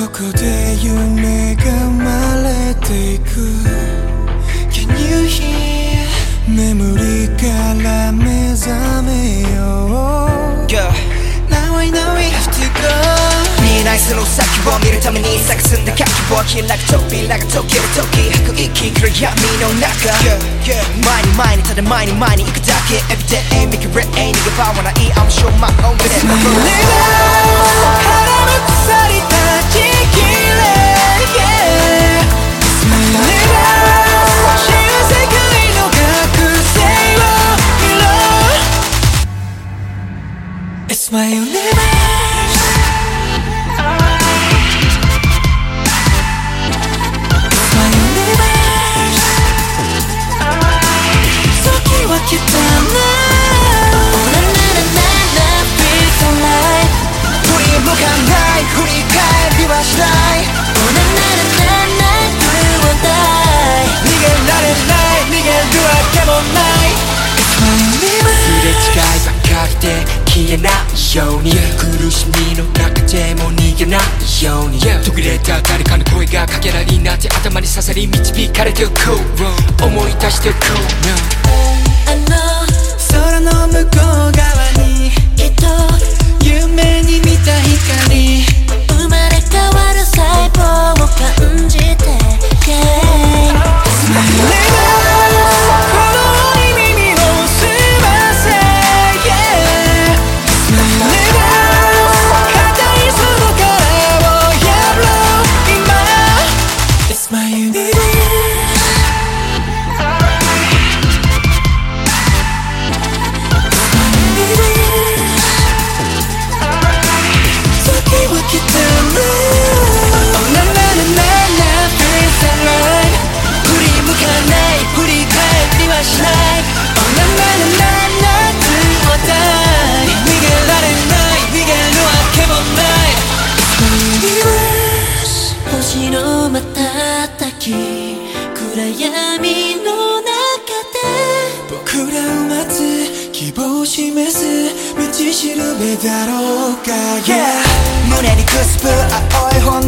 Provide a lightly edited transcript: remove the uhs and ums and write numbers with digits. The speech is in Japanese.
ここで夢が生まれていく Can you hear 眠りから目覚めよう Yeah. Now I know we have to go 見えないその先を見るために探すんだ希望開く扉が解ける時吐く息暗闇の中 前に前にただ前に前に行くだけ Everyday 見くれ逃げ場はない I'm sure my own way 胸が腹の腐り立ちきれ 胸が知る世界の覚醒を見ろ It's my universe来たな振り向かない振り返りはしない逃げられない逃げるわけもないすれ違いばかりで消えないように苦しみの中でも逃げないように途切れた誰かの声がかけらになって頭に刺さり導かれておこう思い出しておこう空の向こう側にきっと夢に見た光生まれ変わる細胞を感じて、yeah. 胸が鼓動に耳を澄ませ、yeah. 胸が硬いその殻を破ろう今 It's my universe 星の瞬き暗闇の中で僕らを待つ希望を示す道しるべだろうか、yeah. 胸にくすぶ青い炎